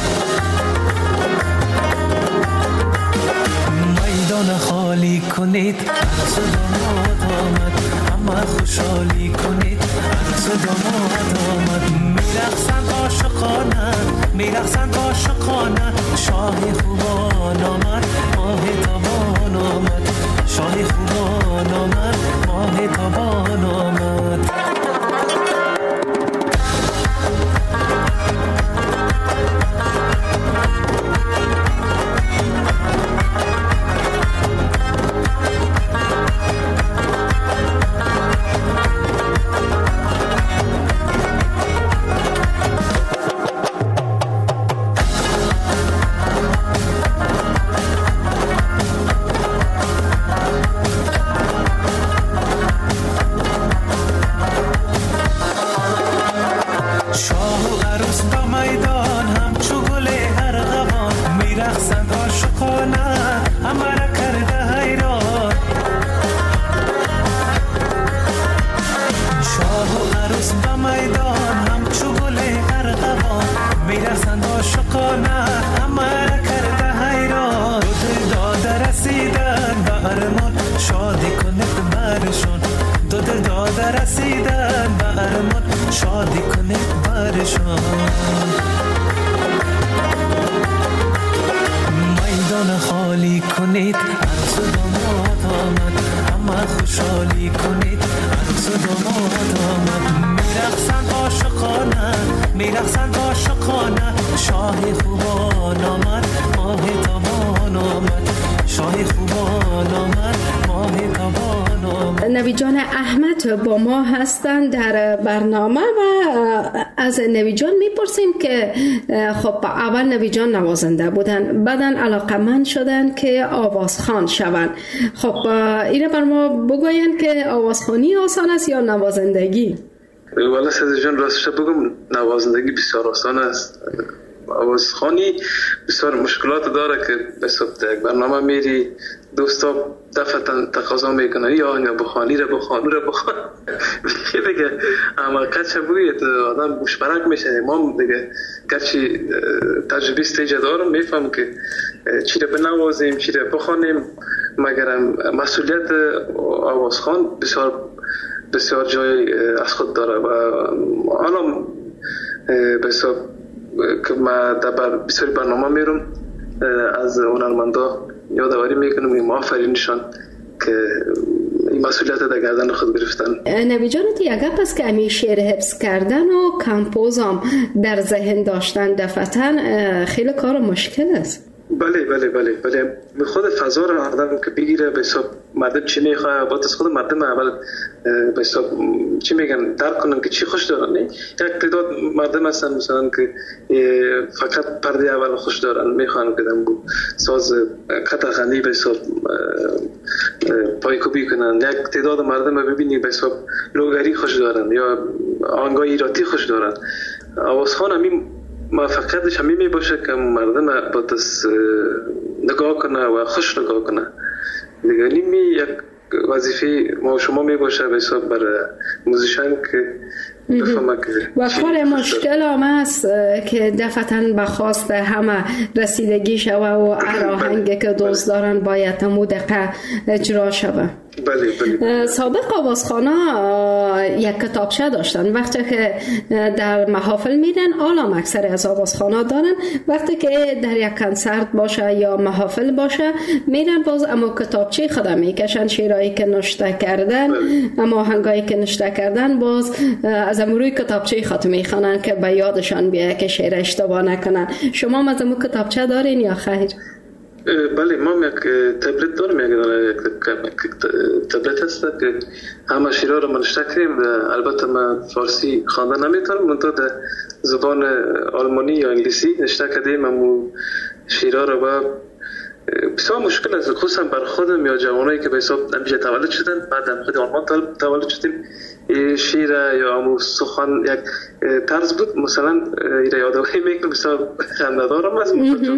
میدان خالی کنید عروس و داماد آمد، همه خوشحالی کنید عروس و داماد آمد. میرقصند عاشقانه، میرقصند عاشقانه، شاه خوبان آمد، ماه تابان آمد، شاه خوبان آمد، ماه تابان آمد. میرقصند عاشقانه میرقصند عاشقانه شاه خوبان آمد ماه تابان آمد شاه خوبان آمد ماه تابان آمد. نوید جان احمد با ما هستند در برنامه و از نوید جان میپرسیم که خب اول نوید جان نوازنده بودن، بعداً علاقمند شدن که آوازخوان شوند. خب اینه بر ما بگوین که آوازخوانی آسان است یا نوازندگی؟ والا سید جان راستش بگم نوازندگی بسیار آسان است. آوازخوانی بسیار مشکلات داره که بسیار یک برنامه میری دوستا دفعتا تقاضا میکنه یا آهنگ بخوانی رو بخوان دیگه اما کچه بوید آدم مشبرک میشه. ما دیگه کچی تجربی استیج دارم میفهم که چی رو بنوازیم چی رو بخوانیم، مگرم مسئولیت آوازخوان بسیار جای از خود داره و الان بسیار که ما در بسیاری برنامه میرم از هنرمندا یادآوری میکنم این آفرینشان که این مسئولیت در گردن خود گرفتن. نوید جان یک گپ است که امی شعر حفظ کردن و کمپوزم در ذهن داشتن دفعتاً خیلی کار مشکل است. بله خود فضا رو آدم که بگیره به حساب مردم چی میخواه باید از خود مردم اول به حساب چی میگن درک کنن که چی خوش دارن. یک تعداد مردم هستن مثلا که فقط پرده اول خوش دارن میخوان که دنگو ساز قطعخانی به حساب پایکوبی کنن. یک تعداد مردم ببینی به حساب لوگری خوش دارن یا آهنگای ایراتی خوش دارن. آوازخوان همین موفقیتش همین می باشه که مردم با دست نگاه کنه و خوش نگاه کنه. دیگه این یک وظیفه ما شما می باشه به حساب برای موزیشن که بفهمه که و کار مشکل هم است که دفعتاً به خواست همه رسیدگی شوه و هر آهنگی که دوست دارن باید تمو دقیقه اجرا شوه. بله. سابق آوازخوانا یک کتابچه داشتن. وقتی که در محافل میرن آلام اکثر از آوازخوانا دارن، وقتی که در یک کنسرت باشه یا محافل باشه میرن باز اما کتابچه خدا میکشن شعرهایی که نوشته کردن، اما آهنگایی که نوشته کردن باز از امروی کتابچه خود میخوانن که به یادشان بیایه که شعر اشتباه نکنن. شما از امو کتابچه دارین یا خیر؟ بله ما یک تبلت دارم، یک تبلت هست که همه شیرها رو منشته کردیم. البته من فارسی خواندن نمیتونم، منطقه در زبان آلمانی یا انگلیسی نشته کردیم همون شیرها رو و بسیار مشکل است خصوصا بر خودم یا جوانایی که به حساب نمیشه تولد شدن بعد هم خود آلمان تولد شدیم. شیر یا همون سخن یک طرز بود مثلا یادآوری میکنم بسیار خنده‌دارم است.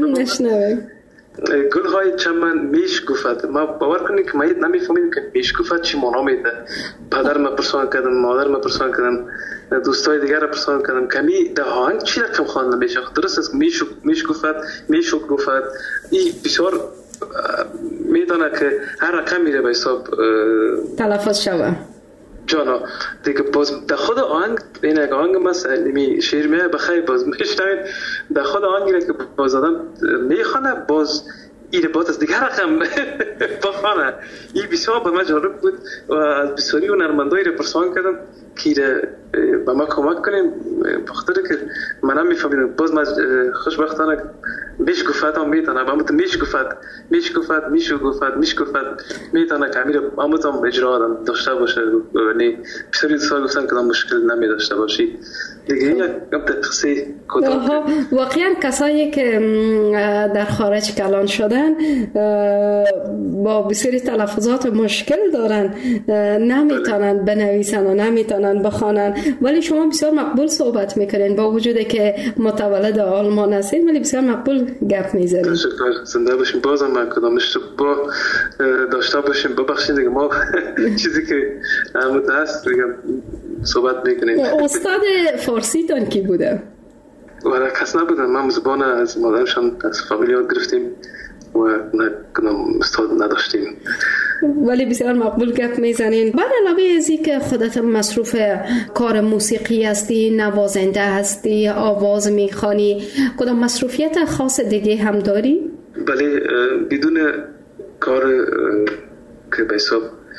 گل های چمن میش گفت. ما باور کنید که ما نمیفهمیم که میش گفت چی معنا میده. پدر ما پرسان کردم، مادر ما پرسان کردم، دوستای دیگر را پرسان کردم کمی ده آهنگ چی رقم خوانده میشه. درست است میش گفت این بسیار میدانه که هر رقم میره به حساب تلفظ شوه جانا دیگه. باز در خود آهنگ این یک آهنگ مثلا شعر میه بخیر باز میشنوید در خود آهنگی که باز آدم میخوانه باز ایره باز از دیگه رقم بخوانه. این بسیار به من جالب بود و از بسیاری هنرمندایی رو پرسان کردم که ایره به ما کمک کنیم بخاطر که من هم میفهمیدم. باز من خوشبختانه میش گفت هم میتونه با همون میش گفت میتونه که امیر همون هم اجرا آدم داشته باشه. یعنی بسیاری دوستان گفتن که مشکل نمی داشته باشی دیگه. این یک قصه کوتاه. واقعا کسایی که در خارج کلان شدن با بسیاری تلفظات مشکل دارن، نمیتونن بنویسن و نمیتونن بخوانن، ولی شما بسیار مقبول صحبت میکنین با وجودی که متولد آلمان هستین ولی بسیار مقبول گپ میزنین. تشکر، زنده باشین. بازم من کدام اشتباه داشته باشیم ببخشید دیگه. ما چیزی که عمود هست دیگه صحبت میکنیم. استاد فارسی تان کی بوده؟ ولی کس نبودن. من زبان از مادرشان از فامیلیات گرفتیم و کدام استاد نداشتیم ولی بسیار مقبول گپ میزنین. بعد علاوه ازی که خودت مصروف کار موسیقی هستی، نوازنده هستی، آواز میخوانی، کدام مصروفیت خاص دیگه هم داری؟ بله بدون کار که به حساب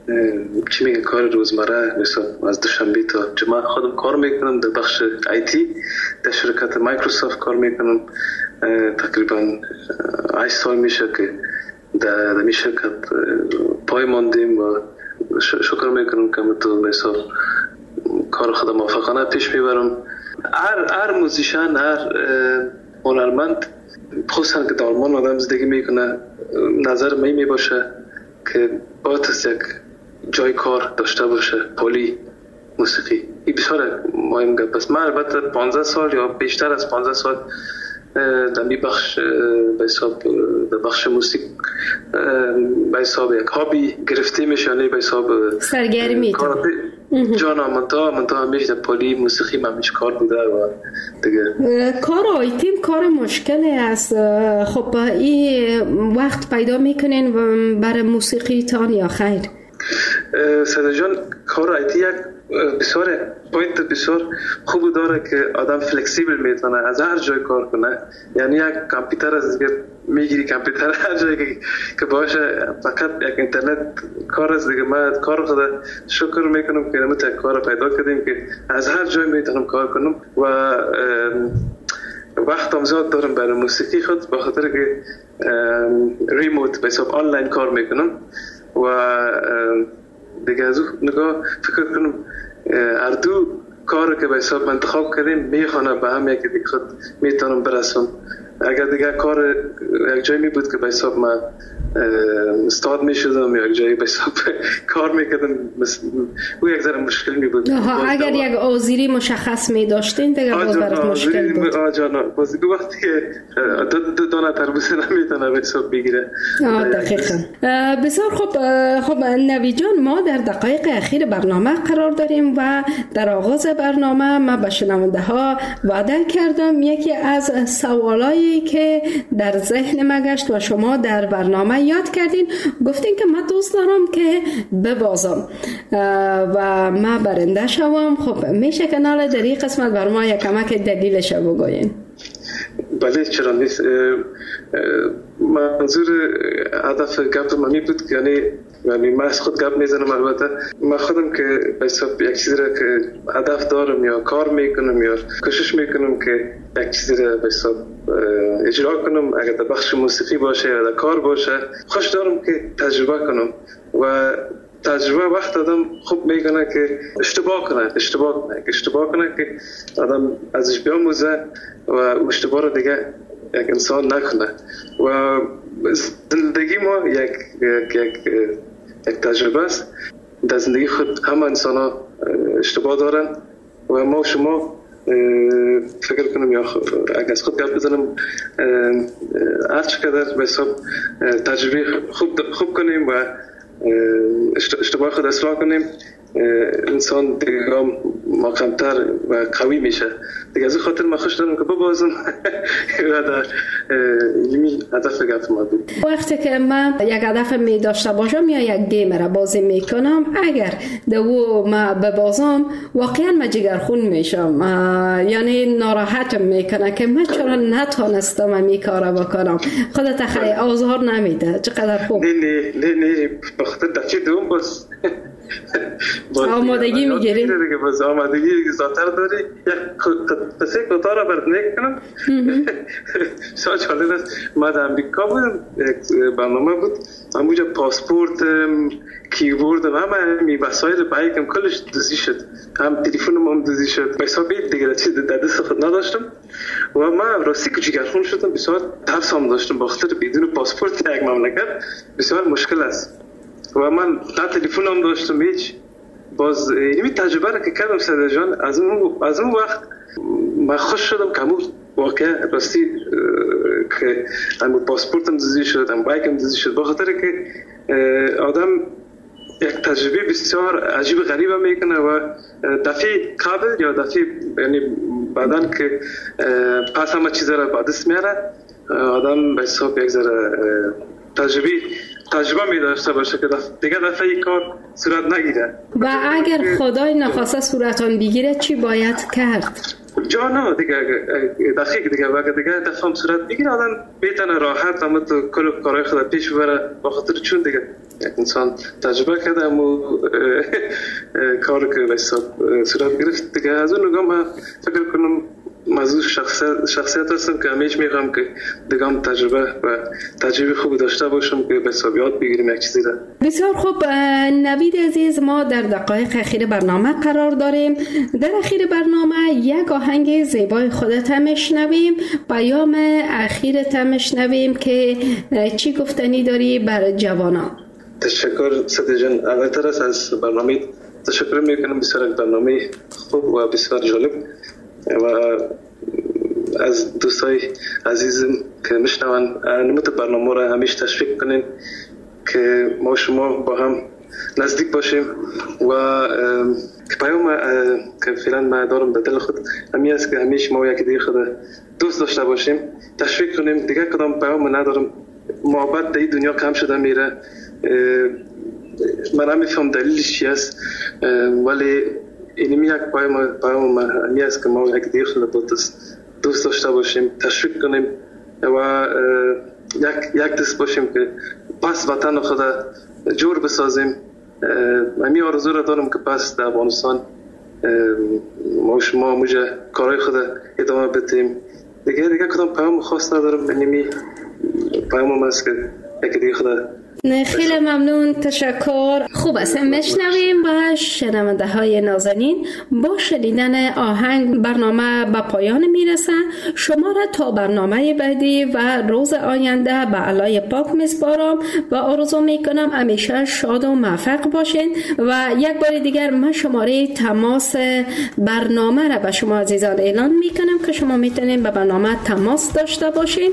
چی میگه کار روزمره، مثلا از دوشنبه تا جمعه خودم کار میکنم در بخش آیتی در شرکت مایکروسافت کار میکنم. تقریبا 8 سال میشه که در می شرکت پای ماندیم و شکر میکنم که تو مثلا کار خودم موفقانه پیش میبرم. هر موزیشن، هر هنرمند خصوصا که در آلمان آدم زندگی میکنه نظر می باشه که باید از یک جای کار داشته باشه، پولی موسیقی. این بسیار مهم گپ است. من البته 15 سال یا بیشتر از 15 سال در می بخش به حساب در بخش موسیقی به حساب یک هابی گرفته میشه، یعنی به حساب سرگرمی جانا من تا همیشه در پولی موسیقی من همیشه کار بوده و دیگه کار آیتیم کار مشکلی است. خب این وقت پیدا میکنین برای موسیقی تان یا خیر؟ ساده جان کار آیتی یک بسیار پوینت بسیار خوب داره که آدم فلکسیبل میتونه از هر جای کار کنه. یعنی یک کامپیوتر از دیگه میگیری، کامپیوتر هر جایی که باشه، فقط یک اینترنت کار است دیگه. من کار خدا شکر میکنم که ما یک کار پیدا کردیم که از هر جای میتونم کار کنم و وقتم زیاد دارم برای موسیقی خود، به خاطر که ریموت به حساب آنلاین کار میکنم و دیگه از اون نگاه فکر کنم هر دو کار که به حساب انتخاب کردیم میخوانه به هم یکی دیگه خود میتونم برسم. اگر دیگه کار یک جایی می بود که به حساب من استاد می شدم یا یک جایی به حساب کار میکردم او یک ذره مشکل می بود. اگر یک آذری مشخص می داشتین دیگه باز برات مشکل بود. آجانا باز وقتی که دو دانه تربوز نمیتونه به حساب بگیره. دقیقاً. بسیار خب نوید جان، ما در دقایق اخیر برنامه قرار داریم و در آغاز برنامه من به شنونده ها وعده کردم یکی از سوالایی که در ذهن ما گشت و شما در برنامه یاد کردین، گفتین که من دوست دارم که ببازم و من برنده شوم. خب میشه که ناله در این قسمت بر ما یک کمک دلیلش بگوین؟ بله چرا نیست. منظور هدف گپ من بود که یعنی من از خود گپ میزنم. البته من خودم که به حساب یک چیزی را که هدف دارم یا کار میکنم یا کوشش میکنم که یک چیزی را به حساب اجرا کنم، اگر در بخش موسیقی باشه یا در کار باشه، خوش دارم که تجربه کنم و تجربه وقت آدم خوب میکنه که اشتباه کنه که آدم ازش بیاموزه و اشتباه رو دیگه یک انسان نکنه. و زندگی ما یک تجربه است. در زندگی خود همه انسان ها اشتباه دارن و ما و شما فکر کنم یا اگر از خود گپ بزنم هر چقدر به حساب تجربه خوب کنیم و اشتباه خود اصلاح کنیم، انسان دیگه محکم‌تر و قوی میشه دیگه. از این خاطر من خوش دارم که ببازم و در یمی هدف گفت ما بود. وقتی که من یک هدف می داشته باشم یا یک گیم را بازی میکنم، اگر دو ما ببازم واقعا من جگرخون میشم، یعنی ناراحتم میکنه که من چرا نتونستم این کارا بکنم. خودت خیلی آزار نمیده. چقدر خوب. نه بخاطر دفعه دوم باز آمادگی میگیری دیگه، باز آمادگی زیادتر داری. پس یک کوتاه را برد نکنم. بسیار جالب است. من در امریکا بودم، یک برنامه بود، همونجا پاسپورت، کیبورد و همه وسایل بایکم کلش دزدی شد، هم تلفنم هم دزدی شد. به حساب دیگه چیز در دست خود نداشتم و من راستی که جگرخون شدم. بسیار ترسم داشتم بخاطر بدون پاسپورت یک مملکت بسیار مشکل است و من نه تلفن هم داشتم هیچ. باز این تجربه را که کردم ساده جان، از اون وقت من خوش شدم که همون واقعا راستی که همون پاسپورتم دزدی شد، هم بایکم دزدی شد، بخاطر که آدم یک تجربه بسیار عجیب غریبه میکنه و دفعه قبل یا دفعه یعنی بعدن که پس همه چیز را با دست میاره، آدم به حساب یک ذره تجربه می داشته باشه که دیگه دفعه کار صورت نگیره. و اگر خدای نخواسته صورتان بگیره چی باید کرد؟ جانا دیگه دقیق دیگه و دیگه دفعه صورت بگیره، آدم بیتونه راحت اما تو کل کارهای خود پیش ببره، بخاطر چون دیگه انسان تجربه کرده و کار که به حساب صورت گرفت دیگه. از اون نگاه من فکر کنم موضوع شخصیت هستم که همیشه میخوام که دیگه هم تجربه خوبی داشته باشم که به حساب یاد بگیریم یک چیزی را. بسیار خوب نوید عزیز، ما در دقایق اخیر برنامه قرار داریم. در اخیر برنامه یک آهنگ زیبای خودت هم میشنویم، پیام اخیرت هم میشنویم که چی گفتنی داری بر جوانان. تشکر سدی جان. اولتر از برنامه تشکر میکنم، بسیار برنامه خوب و بسیار جالب و از دوستای عزیزم که میشنون نموت برنامه را همیشه تشویق کنین که ما شما با هم نزدیک باشیم و پیام که فعلا ما دارم به دل خود همین است که همیشه ما یک دیگه خود دوست داشته باشیم، تشویق کنیم. دیگه کدام پیام ندارم. محبت در دنیا کم شده میره، من نمیفهم دلیلش چی است، ولی اینمی یک پیام همی است که ما یک دیگه خود دوست داشته باشیم، تشویق کنیم و یک دست باشیم که پس وطن خود جور بسازیم. همی آرزو را دارم که پس در افغانستان ما شما موجه کارهای خود ادامه بدیم. دیگه کدام پیام خاص ندارم. اینمی پیام است که یک دیگه خود. خیلی ممنون، تشکر. خوب است، میشنویم و شنونده های نازنین با شنیدن آهنگ برنامه به پایان میرسه. شما را تا برنامه بعدی و روز آینده به علای پاک میسپارم و آرزو میکنم همیشه شاد و موفق باشین. و یک بار دیگر من شماره تماس برنامه را به شما عزیزان اعلان میکنم که شما میتونین به برنامه تماس داشته باشین.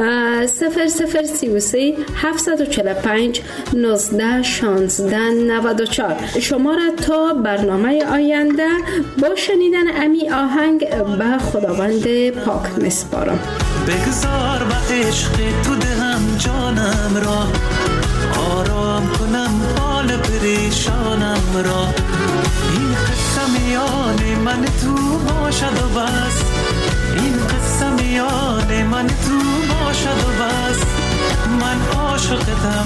0033 745 19 16 94. شما را تا برنامه آینده با شنیدن امی آهنگ به خداوند پاک میسپارم. بگذار به عشق تو دهم جانم را، آرام کنم حال پریشانم را. این قصه میان من تو باشد و بس، این قصه میان من تو باشد و بس. من عاشقتم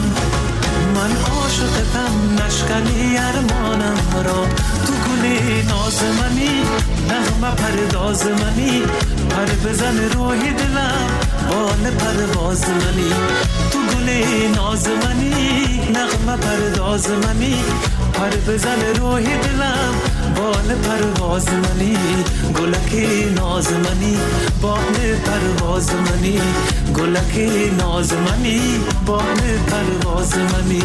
نشکنی ارمانم را. تو گلی ناز منی، نغمه پرداز منی، پر بزن روحی دلم بال پرواز منی. تو گلی ناز منی، نغمه پرداز منی، پر بزن روحی دلم بال پرواز منی. گلکی ناز منی، بال پرواز منی، گلکی ناز منی، بال پرواز منی.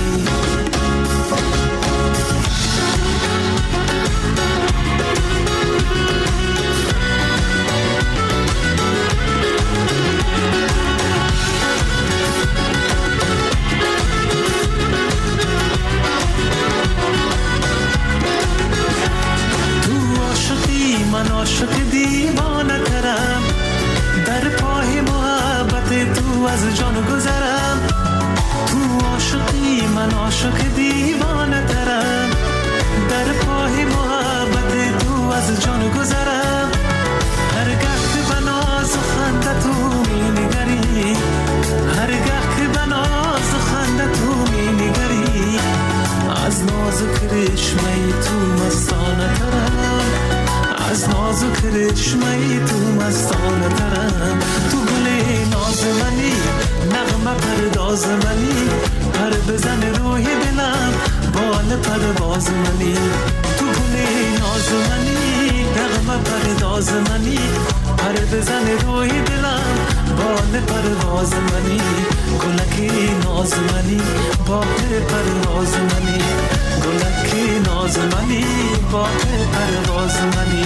من عاشق دیوانه ترم، در پای محبت تو از جان گذرم. تو عاشقی من عاشق دیوانه ترم، در پای محبت تو از جان گذرم. هرگاه که به ناز و خنده تو می نگری، هرگاه که به ناز و خنده تو می نگری، از ناز و کرشمه تو مستانه ترم، از ناز و کرشمه تو مستانه ترم. تو گلی ناز منی، نغمه پرداز منی، پر بزن روحی دلم بال پرواز منی. تو گلی ناز منی، نغمه پرداز منی، پر بزن روحی دلم بال پرواز منی. گلکی ناز منی، بال پرواز منی، گلکی ناز منی، بال پرواز منی.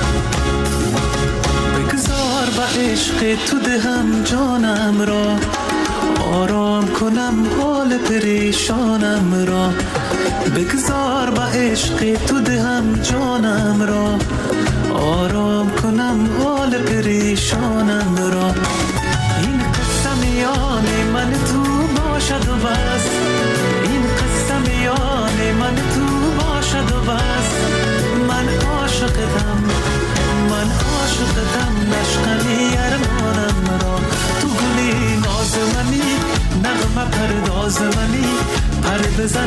بگذار به عشق تو دهم جانم را، آرام کنم حال پریشانم را. بگذار به عشق تو دهم جانم را، آرام کنم حال پریشانم را. این قصه میان من تو باشد و بس، این قصه میان من تو باشد و بس. من عاشقتم نشکنی ارمانم را. تو گلی ناز منی، نغمه پرداز منی، پر بزن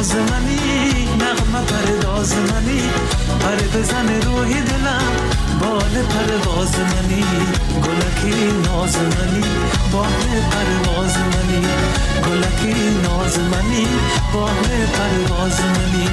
ناز منی، نغمه پرداز منی، پر بزن روحی دلم بال پرواز منی، گلکی ناز منی، بال پرواز منی، گلکی ناز منی، بال پرواز منی.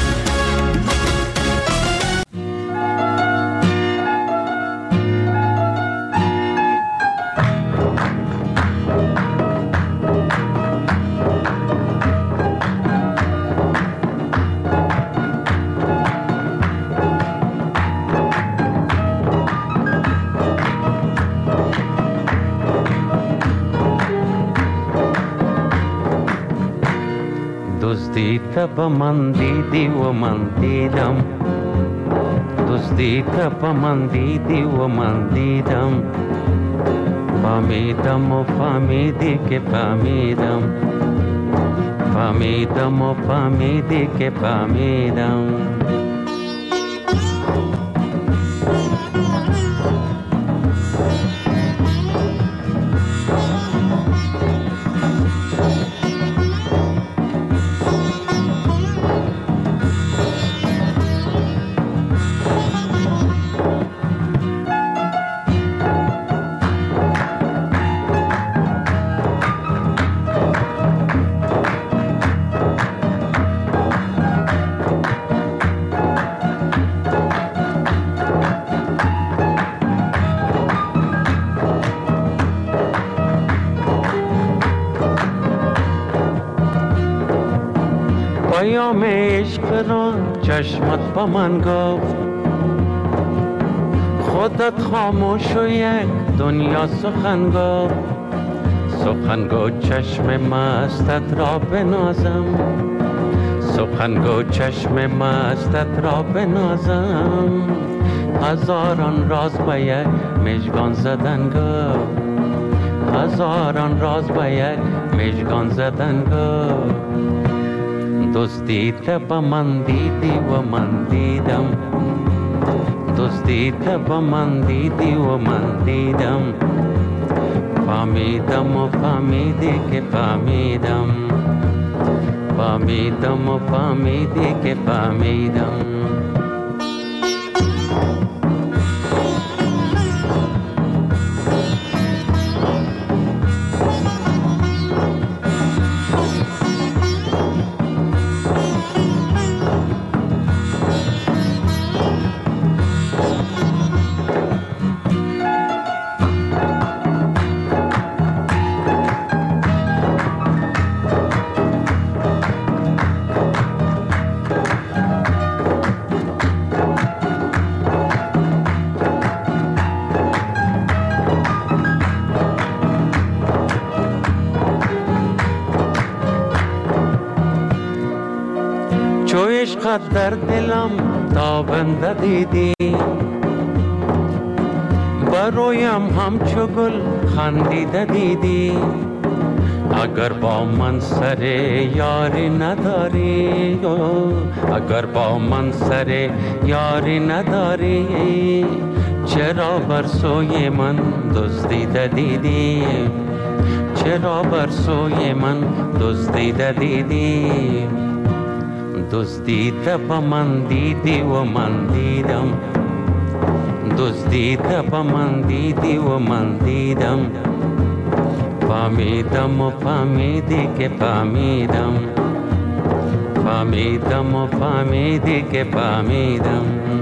تب من دیدی و من دیدم، دوستی تب من دیدی و من دیدم، فهمیدم و فهمیدی که فهمیدم، فهمیدم و فهمیدی که فهمیدم. پیام عشق را چشمت با من گفت، خودت خاموش و یک دنیا سخن گفت، سخن گو چشم مستت را بنازم، سخن گو چشم مستت را بنازم، هزاران راز به یک مژگان زدن گفت، هزاران راز به یک مژگان زدن گفت. دوستی تب من دیدی و من دیدم، دوستی تب من دیدی و من دیدم، فهمیدم و فهمیدی که فهمیدم، فهمیدم و فهمیدی که فهمیدم. عشقت در دلم تابنده دیدی، برویم همچو گل خندیده دیدی، اگر با من سر یاری نداری، اگر با من سر یاری نداری، چرا بر سوی من دزدیده دیدی، چرا بر سوی من دزدیده دیدی. دزدیده با من دیدی و من دیدم، دزدیده با من دیدی و من دیدم، فهمیدم و فهمیدی که فهمیدم، فهمیدم و فهمیدی که فهمیدم.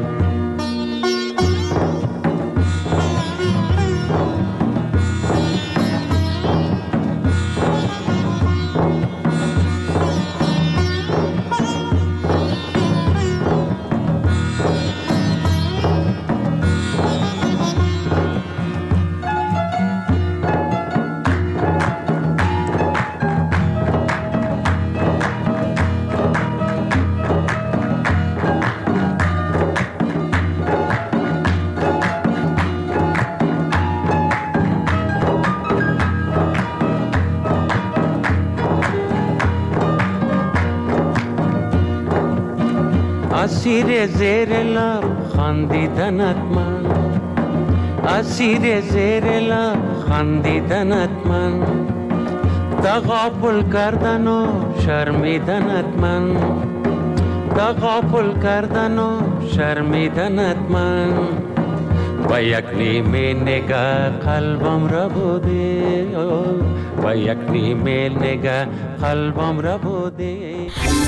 اسیر زیر لب خندیدنت من، اسیر زیر لب خندیدنت من، تغافل کردن و شرمیدنت من، تغافل کردن و شرمیدنت من، و یک نیمه نگاه قلبم را بوده، و یک نیمه نگاه قلبم را بوده.